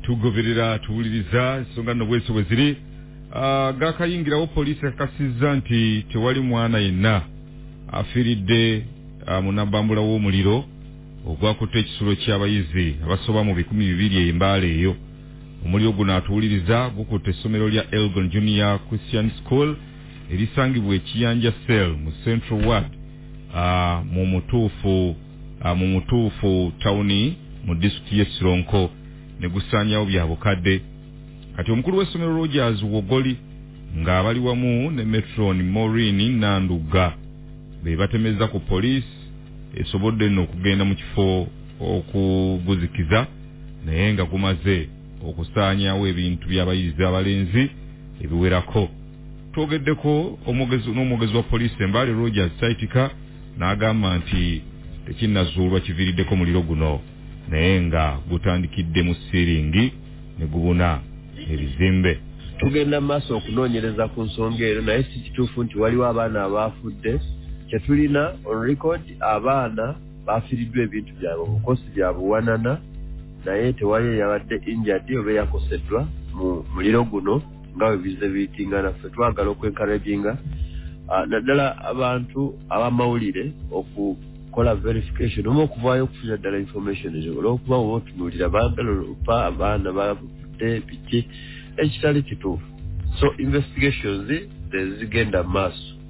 tugoberera tuwuliriza songa no bweso bweziri gakayingirawo poliisi akasizza nti tewali mwana yenna afiridde munabambula w'omuliro ogwakutte ekisulo ky'abayizi abasoba mu 200 embaala eyo. Omuliro guno atuwuliriza gukutte essomero lya Elgon Junior Christian School erisangibwa ekiyanja Cell mu Central Ward mu mutuufu tawuni mu disitulikiti y'e Sironko ne gusaanyawo bya bukadde. Kati omukulu w'essomero Rogers Wogoli ng'abali wamu ne Metron Maureen Nanduga be batemeza ku poliisi esobodde nno okugenda mu kifo okuguzikiza naye nga gumaze okusaanyawo ebintu by'abayizi abalenzi ebiwerako. Twogeddeko n'omwogezi wa poliisi Mbale Rogers Saitika n'agamba nti tekinnazuulwa kiviiriddeko muliro guno naye nga gutandikidde mu siringi ne gubuna ebizimbe. Tugenda maaso okunoonyereza ku nsonga ero naye si kituufu nti waliwo abaana abaafudde. Kyetulina on record abaana baafiiriddwa ebintu byabwe obukosi bya buwanana naye tewali yabadde injured oba yakoseddwa mu muliro guno nga bwe bize biyitingana. Ffe twagala okwencouraginga naddala abantu abamawulire okukola verification oba okuvaayo okufuna ddala information ezo olw'okuba oba otunuulira baagala olupa abaana bafudde biki ekitali kituufu. So investigations zigenda maaso